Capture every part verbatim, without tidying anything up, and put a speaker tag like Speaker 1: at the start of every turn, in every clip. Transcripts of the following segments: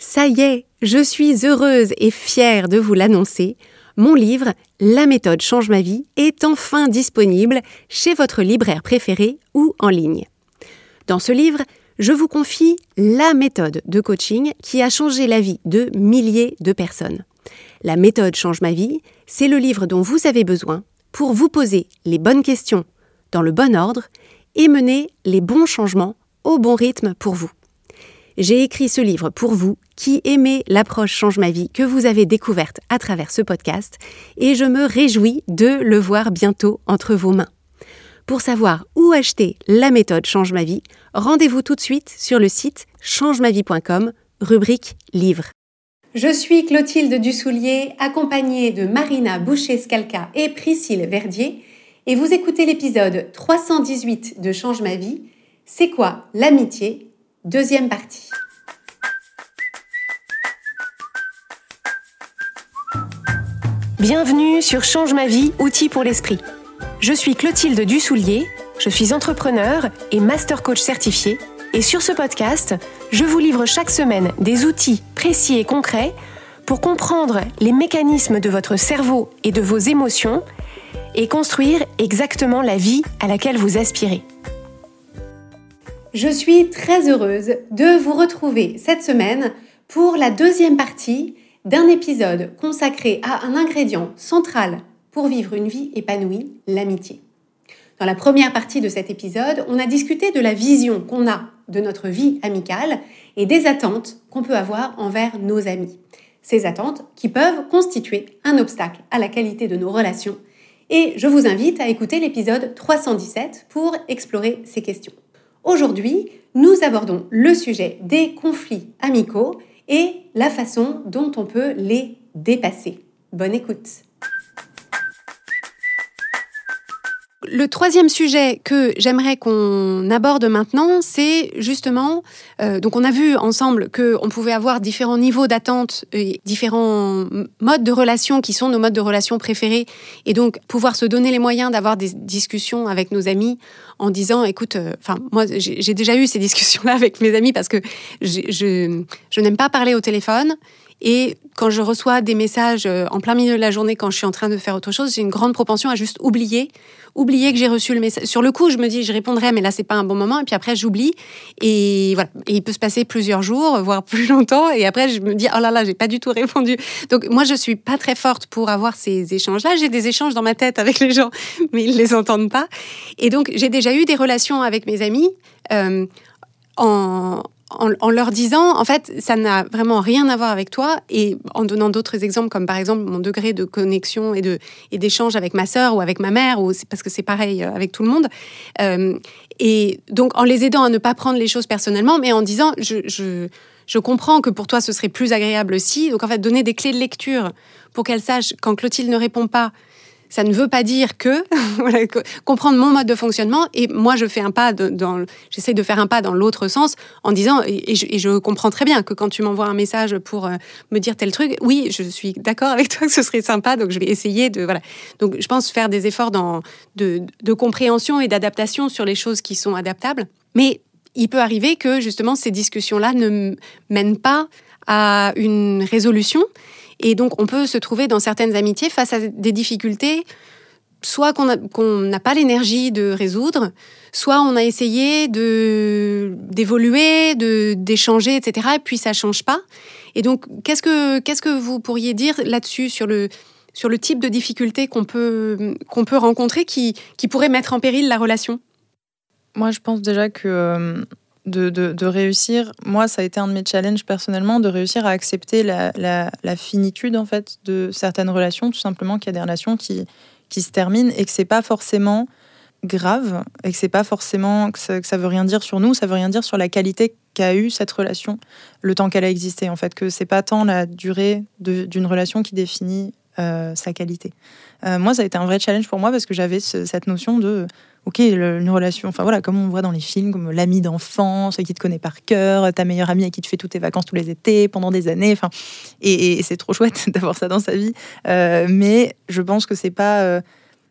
Speaker 1: Ça y est, je suis heureuse et fière de vous l'annoncer. Mon livre « La méthode change ma vie » est enfin disponible chez votre libraire préféré ou en ligne. Dans ce livre, je vous confie la méthode de coaching qui a changé la vie de milliers de personnes. La méthode change ma vie, c'est le livre dont vous avez besoin pour vous poser les bonnes questions dans le bon ordre et mener les bons changements au bon rythme pour vous. J'ai écrit ce livre pour vous qui aimez l'approche Change ma vie que vous avez découverte à travers ce podcast et je me réjouis de le voir bientôt entre vos mains. Pour savoir où acheter la méthode Change ma vie, rendez-vous tout de suite sur le site change ma vie point com, rubrique livre. Je suis Clotilde Dussoulier, accompagnée de Marina Boucher-Scalca et Priscille Verdier et vous écoutez l'épisode trois cent dix-huit de Change ma vie. C'est quoi l'amitié ? Deuxième partie. Bienvenue sur Change ma vie, outils pour l'esprit. Je suis Clotilde Dussoulier, je suis entrepreneur et master coach certifié et sur ce podcast, je vous livre chaque semaine des outils précis et concrets pour comprendre les mécanismes de votre cerveau et de vos émotions et construire exactement la vie à laquelle vous aspirez. Je suis très heureuse de vous retrouver cette semaine pour la deuxième partie d'un épisode consacré à un ingrédient central pour vivre une vie épanouie, l'amitié. Dans la première partie de cet épisode, on a discuté de la vision qu'on a de notre vie amicale et des attentes qu'on peut avoir envers nos amis. Ces attentes qui peuvent constituer un obstacle à la qualité de nos relations. Et je vous invite à écouter l'épisode trois cent dix-sept pour explorer ces questions. Aujourd'hui, nous abordons le sujet des conflits amicaux et la façon dont on peut les dépasser. Bonne écoute. Le troisième sujet que j'aimerais qu'on aborde maintenant, c'est justement, euh, donc on a vu ensemble qu'on pouvait avoir différents niveaux d'attente et différents modes de relations qui sont nos modes de relations préférés et donc pouvoir se donner les moyens d'avoir des discussions avec nos amis en disant, écoute, enfin euh, moi j'ai, j'ai déjà eu ces discussions-là avec mes amis parce que je, je, je n'aime pas parler au téléphone. Et quand je reçois des messages en plein milieu de la journée, quand je suis en train de faire autre chose, j'ai une grande propension à juste oublier, oublier que j'ai reçu le message. Sur le coup, je me dis, je répondrai, mais là, c'est pas un bon moment. Et puis après, j'oublie. Et voilà. Et il peut se passer plusieurs jours, voire plus longtemps. Et après, je me dis, oh là là, j'ai pas du tout répondu. Donc, moi, je suis pas très forte pour avoir ces échanges-là. J'ai des échanges dans ma tête avec les gens, mais ils les entendent pas. Et donc, j'ai déjà eu des relations avec mes amis euh, en... En, en leur disant, en fait, ça n'a vraiment rien à voir avec toi, et en donnant d'autres exemples, comme par exemple mon degré de connexion et, de, et d'échange avec ma sœur ou avec ma mère, ou c'est parce que c'est pareil avec tout le monde. Euh, et donc, en les aidant à ne pas prendre les choses personnellement, mais en disant, je, je, je comprends que pour toi, ce serait plus agréable si. Donc, en fait, donner des clés de lecture pour qu'elle sache, quand Clotilde ne répond pas, ça ne veut pas dire que, voilà, comprendre mon mode de fonctionnement, et moi je fais un pas de, dans, j'essaie de faire un pas dans l'autre sens en disant, et, et, je, et je comprends très bien que quand tu m'envoies un message pour euh, me dire tel truc, oui, je suis d'accord avec toi que ce serait sympa, donc je vais essayer de, voilà. Donc je pense faire des efforts dans, de, de compréhension et d'adaptation sur les choses qui sont adaptables, mais il peut arriver que justement ces discussions-là ne mènent pas à une résolution. Et donc, on peut se trouver dans certaines amitiés face à des difficultés, soit qu'on a, qu'on n'a pas l'énergie de résoudre, soit on a essayé de, d'évoluer, de, d'échanger, et cetera, et puis ça ne change pas. Et donc, qu'est-ce que, qu'est-ce que vous pourriez dire là-dessus, sur le, sur le type de difficultés qu'on peut, qu'on peut rencontrer qui, qui pourrait mettre en péril la relation ?
Speaker 2: Moi, je pense déjà que... Euh... De, de, de réussir, moi ça a été un de mes challenges personnellement, de réussir à accepter la, la, la finitude en fait de certaines relations, tout simplement qu'il y a des relations qui, qui se terminent et que c'est pas forcément grave et que c'est pas forcément que ça, que ça veut rien dire sur nous, ça veut rien dire sur la qualité qu'a eu cette relation, le temps qu'elle a existé en fait, que c'est pas tant la durée de, d'une relation qui définit euh, sa qualité. Euh, moi ça a été un vrai challenge pour moi parce que j'avais ce, cette notion de ok, une relation, enfin voilà, comme on voit dans les films, comme l'ami d'enfance qui te connaît par cœur, ta meilleure amie à qui tu fais toutes tes vacances tous les étés pendant des années, enfin, et, et c'est trop chouette d'avoir ça dans sa vie. Euh, mais je pense que c'est pas, euh,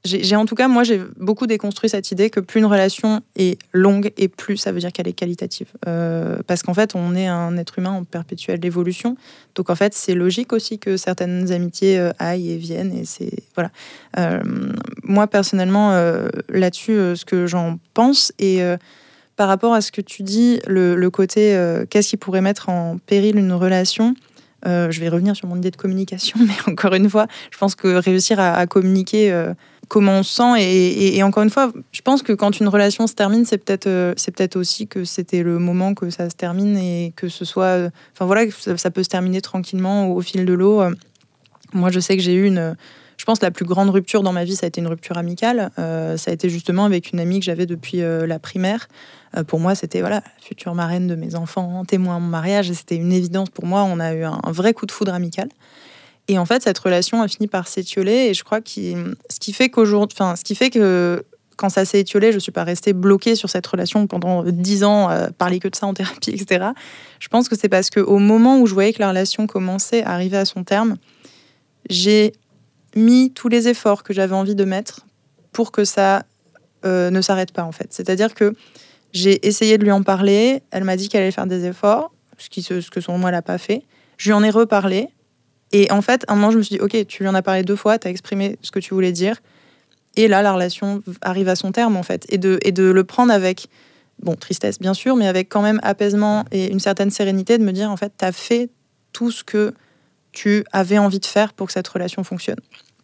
Speaker 2: j'ai, j'ai en tout cas, moi, j'ai beaucoup déconstruit cette idée que plus une relation est longue et plus ça veut dire qu'elle est qualitative. Euh, parce qu'en fait, on est un être humain en perpétuelle évolution. Donc, en fait, c'est logique aussi que certaines amitiés euh, aillent et viennent. Et c'est, voilà. Euh, moi, personnellement, euh, là-dessus, euh, ce que j'en pense, et euh, par rapport à ce que tu dis, le, le côté euh, qu'est-ce qui pourrait mettre en péril une relation, euh, je vais revenir sur mon idée de communication, mais encore une fois, je pense que réussir à, à communiquer... Euh, comment on se sent et, et, et encore une fois, je pense que quand une relation se termine, c'est peut-être euh, c'est peut-être aussi que c'était le moment que ça se termine et que ce soit, euh, enfin voilà, ça, ça peut se terminer tranquillement au, au fil de l'eau. Euh, moi, je sais que j'ai eu une, je pense la plus grande rupture dans ma vie, ça a été une rupture amicale. Euh, ça a été justement avec une amie que j'avais depuis euh, la primaire. Euh, pour moi, c'était voilà, la future marraine de mes enfants, témoin à mon mariage, et c'était une évidence pour moi. On a eu un, un vrai coup de foudre amical. Et en fait, cette relation a fini par s'étioler. Et je crois que ce qui fait qu'aujourd'hui, enfin, ce qui fait que quand ça s'est étiolé, je ne suis pas restée bloquée sur cette relation pendant dix ans, euh, parler que de ça en thérapie, et cetera. Je pense que c'est parce qu'au moment où je voyais que la relation commençait à arriver à son terme, j'ai mis tous les efforts que j'avais envie de mettre pour que ça euh, ne s'arrête pas, en fait. C'est-à-dire que j'ai essayé de lui en parler. Elle m'a dit qu'elle allait faire des efforts, ce, qui, ce que selon moi, elle n'a pas fait. Je lui en ai reparlé. Et en fait, à un moment, je me suis dit, ok, tu lui en as parlé deux fois, tu as exprimé ce que tu voulais dire. Et là, la relation arrive à son terme, en fait. Et de, et de le prendre avec, bon, tristesse, bien sûr, mais avec quand même apaisement et une certaine sérénité, de me dire, en fait, tu as fait tout ce que tu avais envie de faire pour que cette relation fonctionne.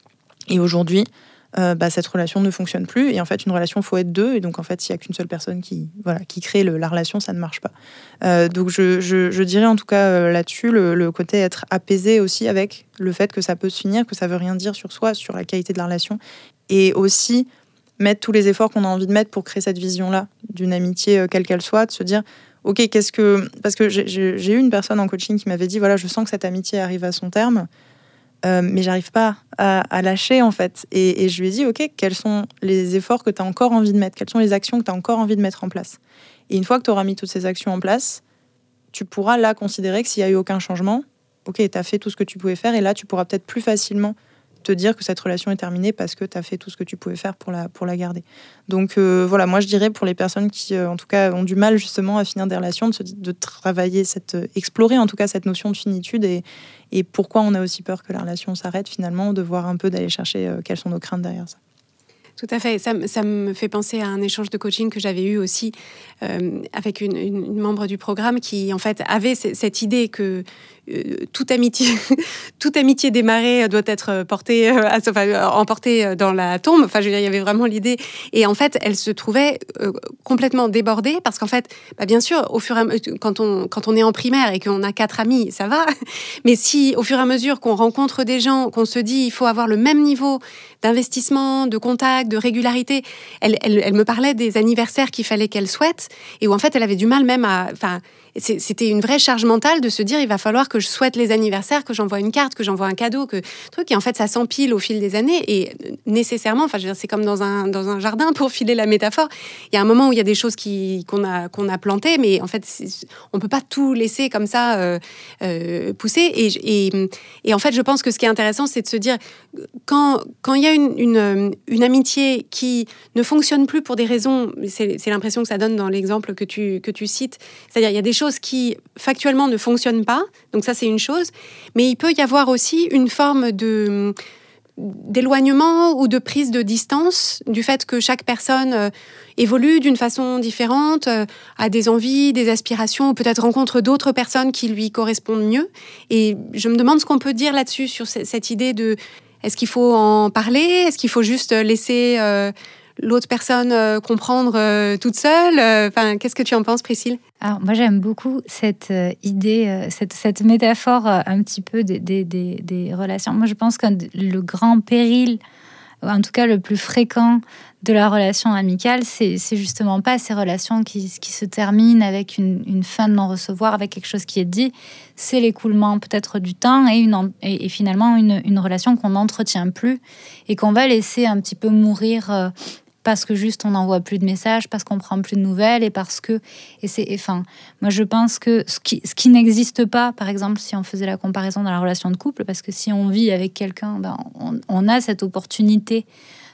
Speaker 2: Et aujourd'hui, euh, bah, cette relation ne fonctionne plus. Et en fait, une relation, il faut être deux. Et donc, en fait, s'il n'y a qu'une seule personne qui, voilà, qui crée le, la relation, ça ne marche pas. Euh, donc, je, je, je dirais en tout cas euh, là-dessus, le, le côté être apaisé aussi avec le fait que ça peut se finir, que ça ne veut rien dire sur soi, sur la qualité de la relation. Et aussi mettre tous les efforts qu'on a envie de mettre pour créer cette vision-là d'une amitié, euh, quelle qu'elle soit, de se dire, OK, qu'est-ce que... Parce que j'ai, j'ai eu une personne en coaching qui m'avait dit, voilà, je sens que cette amitié arrive à son terme. Euh, mais j'arrive pas à, à lâcher, en fait. Et, et je lui ai dit, OK, quels sont les efforts que tu as encore envie de mettre? Quelles sont les actions que tu as encore envie de mettre en place? Et une fois que tu auras mis toutes ces actions en place, tu pourras là considérer que s'il n'y a eu aucun changement, OK, tu as fait tout ce que tu pouvais faire, et là, tu pourras peut-être plus facilement te dire que cette relation est terminée parce que tu as fait tout ce que tu pouvais faire pour la, pour la garder. Donc euh, voilà, moi je dirais pour les personnes qui, euh, en tout cas, ont du mal justement à finir des relations, de, se, de travailler, cette, euh, explorer en tout cas cette notion de finitude et, et pourquoi on a aussi peur que la relation s'arrête finalement, de voir un peu, d'aller chercher euh, quelles sont nos craintes derrière ça.
Speaker 1: Tout à fait. Ça, ça me fait penser à un échange de coaching que j'avais eu aussi euh, avec une, une, une membre du programme qui, en fait, avait c- cette idée que euh, toute amitié, toute amitié démarrée doit être portée, euh, enfin, emportée dans la tombe. Enfin, je veux dire, il y avait vraiment l'idée. Et en fait, elle se trouvait euh, complètement débordée parce qu'en fait, bah, bien sûr, au fur et à mesure, quand on, quand on est en primaire et qu'on a quatre amis, ça va. Mais si, au fur et à mesure qu'on rencontre des gens, qu'on se dit, il faut avoir le même niveau d'investissement, de contact, de régularité. Elle, elle, elle me parlait des anniversaires qu'il fallait qu'elle souhaite et où en fait elle avait du mal même à... Enfin, c'était une vraie charge mentale de se dire il va falloir que je souhaite les anniversaires, que j'envoie une carte, que j'envoie un cadeau, que truc. Et en fait ça s'empile au fil des années et nécessairement, enfin je veux dire, c'est comme dans un, dans un jardin pour filer la métaphore. Il y a un moment où il y a des choses qui, qu'on a, qu'on a plantées, mais en fait on ne peut pas tout laisser comme ça euh, euh, pousser. Et, et, et en fait je pense que ce qui est intéressant c'est de se dire quand, quand il y a une, une, une amitié qui ne fonctionne plus pour des raisons, c'est, c'est l'impression que ça donne dans l'exemple que tu, que tu cites, c'est-à-dire il y a des choses qui factuellement ne fonctionnent pas, donc ça c'est une chose, mais il peut y avoir aussi une forme de, d'éloignement ou de prise de distance du fait que chaque personne euh, évolue d'une façon différente, euh, a des envies, des aspirations, ou peut-être rencontre d'autres personnes qui lui correspondent mieux. Et je me demande ce qu'on peut dire là-dessus, sur c- cette idée de est-ce qu'il faut en parler? Est-ce qu'il faut juste laisser euh, l'autre personne euh, comprendre euh, toute seule? Enfin, qu'est-ce que tu en penses, Priscille?
Speaker 3: Alors, moi, j'aime beaucoup cette euh, idée, euh, cette, cette métaphore euh, un petit peu des, des, des, des relations. Moi, je pense que le grand péril, en tout cas le plus fréquent de la relation amicale, c'est, c'est justement pas ces relations qui, qui se terminent avec une, une fin de non-recevoir, avec quelque chose qui est dit. C'est l'écoulement peut-être du temps et, une, et, et finalement une, une relation qu'on n'entretient plus et qu'on va laisser un petit peu mourir euh, parce que juste on n'envoie plus de messages, parce qu'on prend plus de nouvelles et parce que... Et c'est, et, enfin, moi je pense que ce qui, ce qui n'existe pas, par exemple, si on faisait la comparaison dans la relation de couple, parce que si on vit avec quelqu'un, ben, on, on a cette opportunité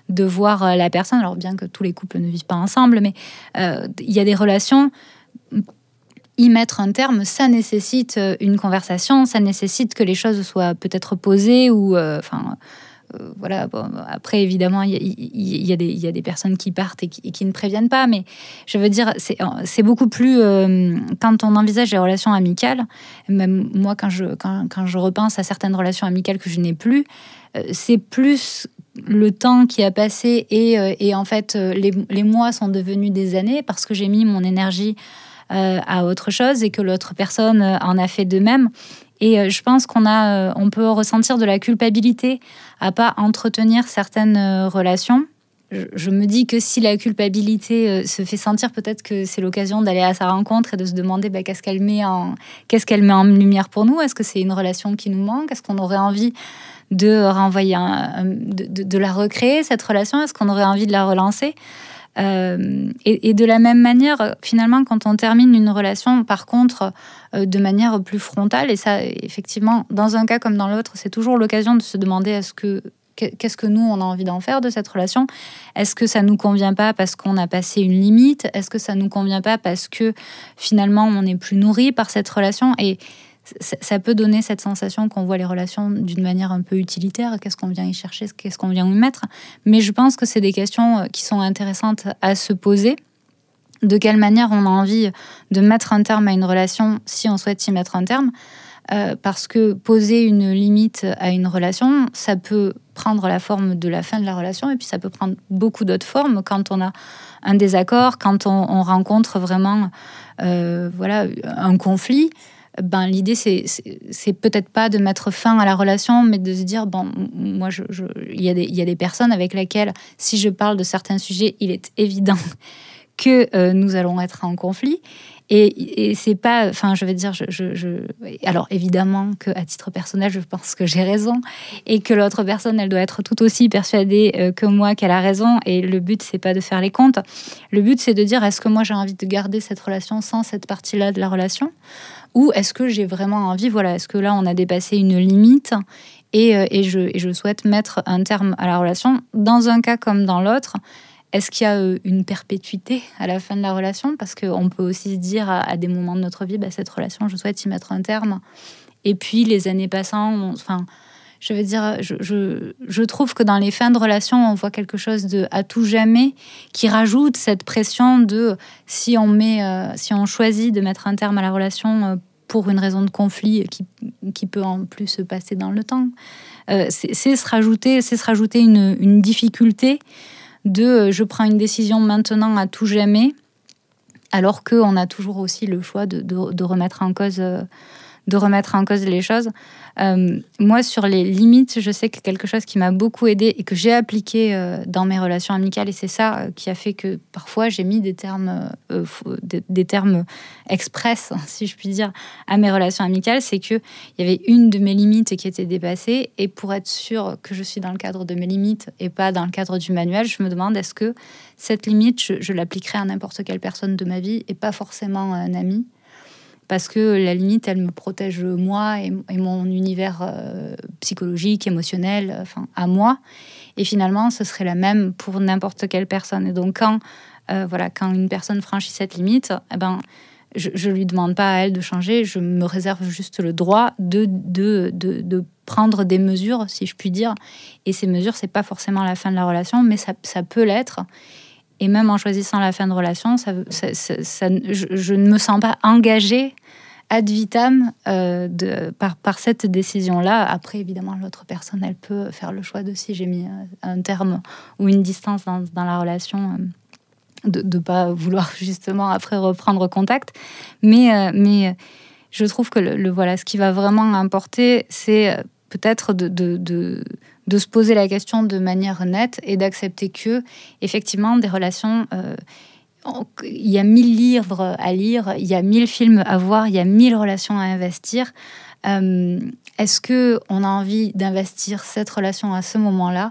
Speaker 3: de voir la personne. Alors bien que tous les couples ne vivent pas ensemble, mais euh, il y a des relations, y mettre un terme, ça nécessite une conversation, ça nécessite que les choses soient peut-être posées ou... Enfin... Euh, Euh, voilà. Bon, après, évidemment, il y, y, y, y, y a des personnes qui partent et qui, et qui ne préviennent pas, mais je veux dire, c'est, c'est beaucoup plus... Euh, quand on envisage les relations amicales, même moi, quand je, quand, quand je repense à certaines relations amicales que je n'ai plus, euh, c'est plus le temps qui a passé et, euh, et en fait, les, les mois sont devenus des années parce que j'ai mis mon énergie euh, à autre chose et que l'autre personne en a fait de même. Et je pense qu'on a, on peut ressentir de la culpabilité à pas entretenir certaines relations. Je, je me dis que si la culpabilité se fait sentir, peut-être que c'est l'occasion d'aller à sa rencontre et de se demander bah, qu'est-ce qu'elle met en, qu'est-ce qu'elle met en lumière pour nous. Est-ce que c'est une relation qui nous manque? Est-ce qu'on aurait envie de renvoyer, un, de, de, de la recréer cette relation? Est-ce qu'on aurait envie de la relancer? Euh, et, et de la même manière, finalement, quand on termine une relation, par contre, euh, de manière plus frontale, et ça, effectivement, dans un cas comme dans l'autre, c'est toujours l'occasion de se demander est-ce que, qu'est-ce que nous, on a envie d'en faire de cette relation? Est-ce que ça nous convient pas parce qu'on a passé une limite? Est-ce que ça nous convient pas parce que, finalement, on n'est plus nourri par cette relation? Et ça peut donner cette sensation qu'on voit les relations d'une manière un peu utilitaire. Qu'est-ce qu'on vient y chercher? Qu'est-ce qu'on vient y mettre? Mais je pense que c'est des questions qui sont intéressantes à se poser. De quelle manière on a envie de mettre un terme à une relation si on souhaite y mettre un terme? Euh, parce que poser une limite à une relation, ça peut prendre la forme de la fin de la relation et puis ça peut prendre beaucoup d'autres formes quand on a un désaccord, quand on, on rencontre vraiment euh, voilà, un conflit. Ben, l'idée, c'est, c'est, c'est peut-être pas de mettre fin à la relation, mais de se dire, bon, moi, je, je, il y a des, il y a des personnes avec lesquelles, si je parle de certains sujets, il est évident que euh, nous allons être en conflit. Et, et c'est pas, enfin, je veux dire, je, je, je, alors évidemment qu'à titre personnel, je pense que j'ai raison et que l'autre personne, elle doit être tout aussi persuadée euh, que moi qu'elle a raison. Et le but, c'est pas de faire les comptes. Le but, c'est de dire, est-ce que moi j'ai envie de garder cette relation sans cette partie-là de la relation? Ou est-ce que j'ai vraiment envie, voilà, est-ce que là, on a dépassé une limite et, et, je, et je souhaite mettre un terme à la relation? Dans un cas comme dans l'autre, est-ce qu'il y a une perpétuité à la fin de la relation? Parce qu'on peut aussi se dire à, à des moments de notre vie, bah, cette relation, je souhaite y mettre un terme. Et puis, les années passant, on, enfin, je veux dire, je, je, je trouve que dans les fins de relation, on voit quelque chose de à tout jamais qui rajoute cette pression de si on met, euh, si on choisit de mettre un terme à la relation euh, pour une raison de conflit qui, qui peut en plus se passer dans le temps, euh, c'est, c'est se rajouter, c'est se rajouter une, une difficulté de euh, je prends une décision maintenant à tout jamais, alors qu'on a toujours aussi le choix de, de, de remettre en cause. Euh, de remettre en cause les choses. Euh, moi, sur les limites, je sais que quelque chose qui m'a beaucoup aidée et que j'ai appliqué euh, dans mes relations amicales, et c'est ça euh, qui a fait que parfois j'ai mis des termes, euh, des, des termes express, si je puis dire, à mes relations amicales, c'est qu'il y avait une de mes limites qui était dépassée, et pour être sûre que je suis dans le cadre de mes limites et pas dans le cadre du manuel, je me demande est-ce que cette limite, je, je l'appliquerai à n'importe quelle personne de ma vie et pas forcément à un ami? Parce que la limite, elle me protège moi et, et mon univers euh, psychologique, émotionnel, enfin, à moi. Et finalement, ce serait la même pour n'importe quelle personne. Et donc, quand, euh, voilà, quand une personne franchit cette limite, eh ben, je ne lui demande pas à elle de changer, je me réserve juste le droit de, de, de, de prendre des mesures, si je puis dire. Et ces mesures, ce n'est pas forcément la fin de la relation, mais ça, ça peut l'être. Et même en choisissant la fin de relation, ça, ça, ça, ça, je, je ne me sens pas engagée ad vitam euh, de, par, par cette décision-là. Après, évidemment, l'autre personne, elle peut faire le choix de si j'ai mis un terme ou une distance dans, dans la relation, euh, de ne pas vouloir justement après reprendre contact. Mais, euh, mais je trouve que le, le, voilà, ce qui va vraiment importer, c'est peut-être de... de, de de se poser la question de manière nette et d'accepter que, effectivement, des relations, euh, il y a mille livres à lire, il y a mille films à voir, il y a mille relations à investir. Euh, est-ce qu'on a envie d'investir cette relation à ce moment-là?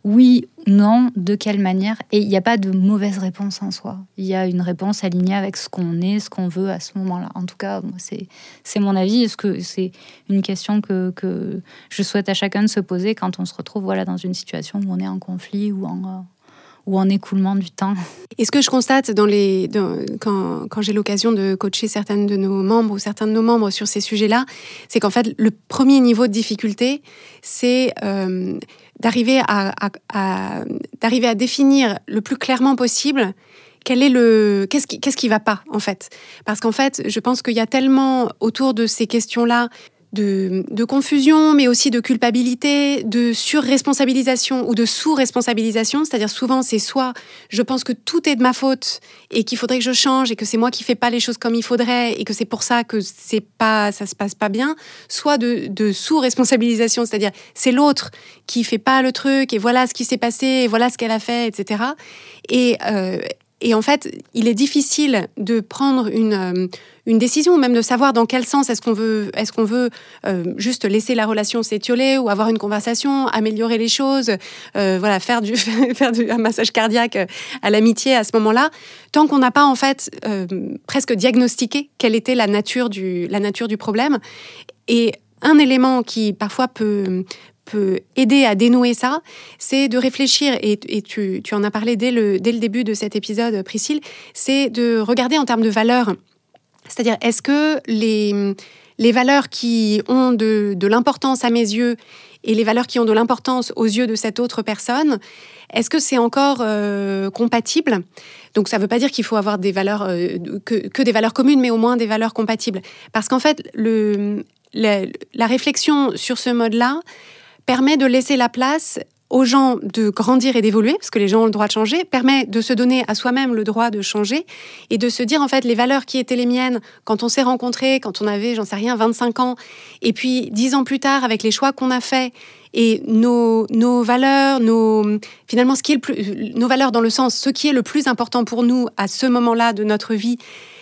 Speaker 3: oui, non, de quelle manière. Et il n'y a pas de mauvaise réponse en soi. Il y a une réponse alignée avec ce qu'on est, ce qu'on veut à ce moment-là. En tout cas, moi, c'est, c'est mon avis. Est-ce que c'est une question que, que je souhaite à chacun de se poser quand on se retrouve voilà, dans une situation où on est en conflit ou en, ou en écoulement du temps.
Speaker 1: Et ce que je constate dans les, dans, quand, quand j'ai l'occasion de coacher certaines de nos membres ou certains de nos membres sur ces sujets-là, c'est qu'en fait, le premier niveau de difficulté, c'est euh, d'arriver à, à, à, d'arriver à définir le plus clairement possible quel est le, qu'est-ce qui, qu'est-ce qui va pas, en fait. Parce qu'en fait, je pense qu'il y a tellement autour de ces questions-là De, de confusion, mais aussi de culpabilité, de surresponsabilisation ou de sous-responsabilisation. C'est-à-dire souvent, c'est soit je pense que tout est de ma faute et qu'il faudrait que je change et que c'est moi qui fais pas les choses comme il faudrait et que c'est pour ça que c'est pas, ça se passe pas bien, soit de, de sous-responsabilisation, c'est-à-dire c'est l'autre qui fait pas le truc et voilà ce qui s'est passé et voilà ce qu'elle a fait, et cetera. Et, euh, et en fait, il est difficile de prendre une... Euh, une décision, ou même de savoir dans quel sens est-ce qu'on veut, est-ce qu'on veut euh, juste laisser la relation s'étioler ou avoir une conversation, améliorer les choses, euh, voilà, faire du, faire du, un massage cardiaque à l'amitié à ce moment-là, tant qu'on n'a pas en fait euh, presque diagnostiqué quelle était la nature du, la nature du problème. Et un élément qui parfois peut peut aider à dénouer ça, c'est de réfléchir, et, et tu, tu en as parlé dès le, dès le début de cet épisode, Priscille, c'est de regarder en termes de valeurs. C'est-à-dire, est-ce que les, les valeurs qui ont de, de l'importance à mes yeux et les valeurs qui ont de l'importance aux yeux de cette autre personne, est-ce que c'est encore euh, compatible ? Donc, ça ne veut pas dire qu'il faut avoir des valeurs, euh, que, que des valeurs communes, mais au moins des valeurs compatibles. Parce qu'en fait, le, la, la réflexion sur ce mode-là permet de laisser la place aux gens de grandir et d'évoluer, parce que les gens ont le droit de changer, permet de se donner à soi-même le droit de changer et de se dire, en fait, les valeurs qui étaient les miennes quand on s'est rencontrés, quand on avait, j'en sais rien, vingt-cinq ans, et puis dix ans plus tard, avec les choix qu'on a faits, et nos, nos valeurs, nos, finalement, ce qui est le plus, nos valeurs dans le sens, ce qui est le plus important pour nous à ce moment-là de notre vie,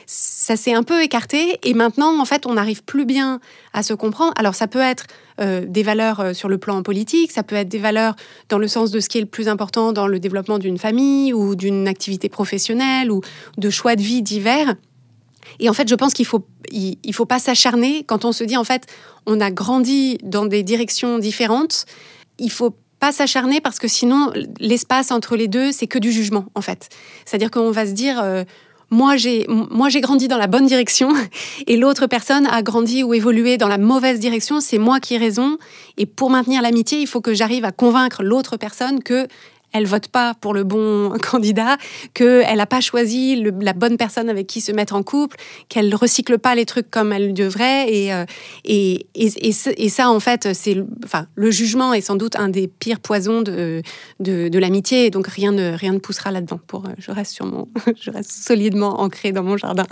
Speaker 1: ça s'est un peu écarté et maintenant, en fait, on n'arrive plus bien à se comprendre. Alors, ça peut être euh, des valeurs sur le plan politique, ça peut être des valeurs dans le sens de ce qui est le plus important dans le développement d'une famille ou d'une activité professionnelle ou de choix de vie divers. Et en fait, je pense qu'il faut, il, il faut pas s'acharner quand on se dit, en fait, on a grandi dans des directions différentes. Il faut pas s'acharner parce que sinon, l'espace entre les deux, c'est que du jugement, en fait. C'est-à-dire qu'on va se dire... Euh, Moi j'ai, moi, j'ai grandi dans la bonne direction et l'autre personne a grandi ou évolué dans la mauvaise direction. C'est moi qui ai raison. Et pour maintenir l'amitié, il faut que j'arrive à convaincre l'autre personne que elle vote pas pour le bon candidat, qu'elle n'a pas choisi le, la bonne personne avec qui se mettre en couple, qu'elle ne recycle pas les trucs comme elle devrait. Et, euh, et, et, et, et ça, en fait, c'est, enfin, le jugement est sans doute un des pires poisons de, de, de l'amitié. Donc, rien ne, rien ne poussera là-dedans. Pour, je reste sur mon, je reste solidement ancrée dans mon jardin.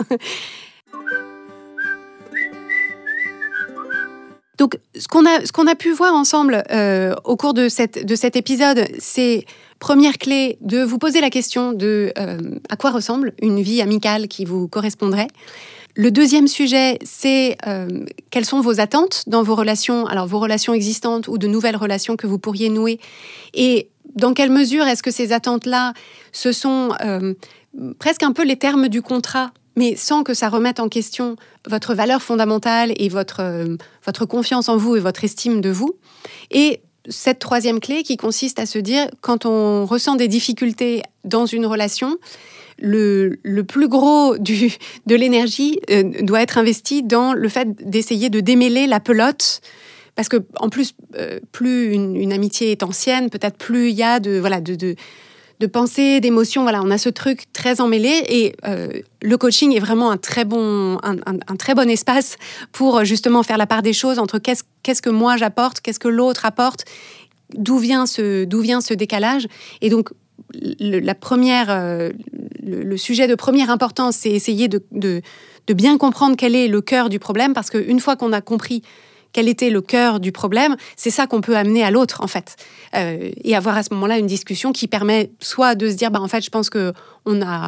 Speaker 1: Donc, ce qu'on a, ce qu'on a pu voir ensemble euh, au cours de, cette, de cet épisode, c'est, première clé, de vous poser la question de euh, à quoi ressemble une vie amicale qui vous correspondrait. Le deuxième sujet, c'est euh, quelles sont vos attentes dans vos relations, alors vos relations existantes ou de nouvelles relations que vous pourriez nouer. Et dans quelle mesure est-ce que ces attentes-là, ce sont euh, presque un peu les termes du contrat, mais sans que ça remette en question votre valeur fondamentale et votre, euh, votre confiance en vous et votre estime de vous. Et cette troisième clé qui consiste à se dire, quand on ressent des difficultés dans une relation, le, le plus gros du, de l'énergie euh, doit être investi dans le fait d'essayer de démêler la pelote. Parce que, en plus, euh, plus une, une amitié est ancienne, peut-être plus il y a de... Voilà, de, de de pensée, d'émotion, voilà, on a ce truc très emmêlé et euh, le coaching est vraiment un très bon, un, un, un très bon espace pour justement faire la part des choses entre qu'est-ce, qu'est-ce que moi j'apporte, qu'est-ce que l'autre apporte, d'où vient ce, d'où vient ce décalage. Et donc, le, la première, euh, le, le sujet de première importance, c'est essayer de, de, de bien comprendre quel est le cœur du problème, parce qu'une fois qu'on a compris quel était le cœur du problème, c'est ça qu'on peut amener à l'autre, en fait. Euh, et avoir à ce moment-là une discussion qui permet soit de se dire, bah, en fait, je pense qu'on a,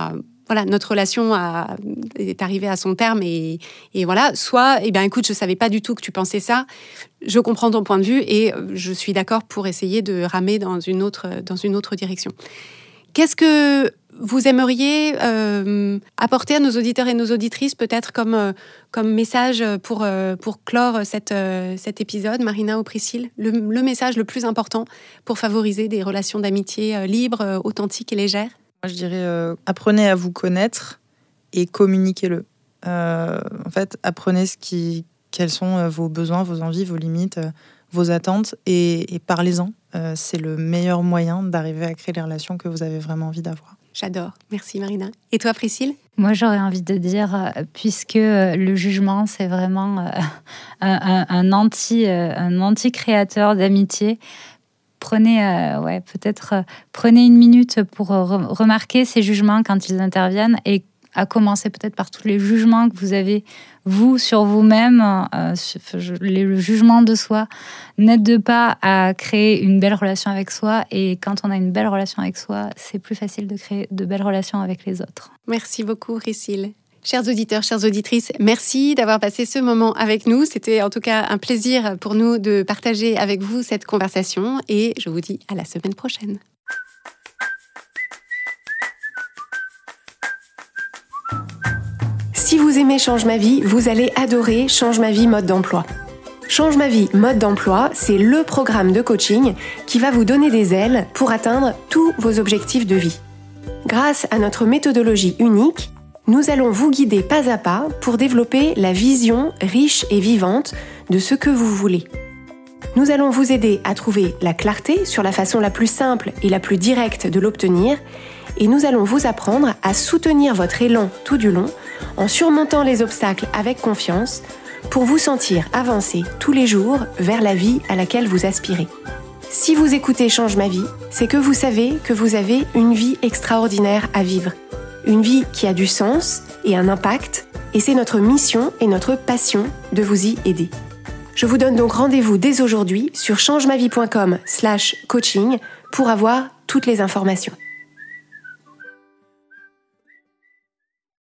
Speaker 1: voilà, notre relation a, est arrivée à son terme et, et voilà. Soit, eh bien, écoute, je ne savais pas du tout que tu pensais ça, je comprends ton point de vue et je suis d'accord pour essayer de ramer dans une autre, dans une autre direction. Qu'est-ce que vous aimeriez euh, apporter à nos auditeurs et nos auditrices, peut-être comme, euh, comme message pour, euh, pour clore cette, euh, cet épisode, Marina ou Priscille, le, le message le plus important pour favoriser des relations d'amitié euh, libres, euh, authentiques et légères?
Speaker 2: Moi, je dirais, euh, apprenez à vous connaître et communiquez-le. Euh, en fait, apprenez ce qui, quels sont vos besoins, vos envies, vos limites, euh, vos attentes et, et parlez-en. Euh, c'est le meilleur moyen d'arriver à créer les relations que vous avez vraiment envie d'avoir.
Speaker 1: J'adore. Merci Marina. Et toi, Priscille?
Speaker 3: Moi, j'aurais envie de dire, puisque le jugement, c'est vraiment un, un, un, anti, un anti-créateur d'amitié, prenez, euh, ouais, peut-être, euh, prenez une minute pour re- remarquer ces jugements quand ils interviennent et à commencer peut-être par tous les jugements que vous avez, vous, sur vous-même, euh, sur, les, le jugement de soi, n'aide pas à créer une belle relation avec soi. Et quand on a une belle relation avec soi, c'est plus facile de créer de belles relations avec les autres.
Speaker 1: Merci beaucoup, Priscille. Chers auditeurs, chères auditrices, merci d'avoir passé ce moment avec nous. C'était en tout cas un plaisir pour nous de partager avec vous cette conversation et je vous dis à la semaine prochaine.
Speaker 4: Si vous aimez Change ma vie, vous allez adorer Change ma vie mode d'emploi. Change ma vie mode d'emploi, c'est le programme de coaching qui va vous donner des ailes pour atteindre tous vos objectifs de vie. Grâce à notre méthodologie unique, nous allons vous guider pas à pas pour développer la vision riche et vivante de ce que vous voulez. Nous allons vous aider à trouver la clarté sur la façon la plus simple et la plus directe de l'obtenir et nous allons vous apprendre à soutenir votre élan tout du long en surmontant les obstacles avec confiance pour vous sentir avancer tous les jours vers la vie à laquelle vous aspirez. Si vous écoutez Change ma vie, c'est que vous savez que vous avez une vie extraordinaire à vivre. Une vie qui a du sens et un impact, et c'est notre mission et notre passion de vous y aider. Je vous donne donc rendez-vous dès aujourd'hui sur changemavie point com slash coaching pour avoir toutes les informations.